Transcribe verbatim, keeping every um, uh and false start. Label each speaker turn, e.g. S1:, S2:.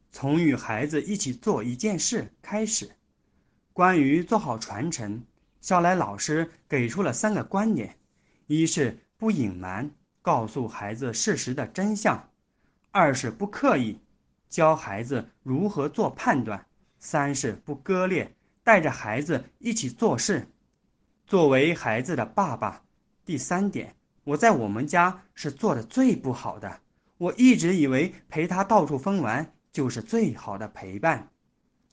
S1: 从与孩子一起做一件事开始。关于做好传承，肖莱老师给出了三个观点：一是不隐瞒，告诉孩子事实的真相；二是不刻意，教孩子如何做判断；三是不割裂，带着孩子一起做事。作为孩子的爸爸，第三点，我在我们家是做的最不好的。我一直以为陪他到处疯玩就是最好的陪伴，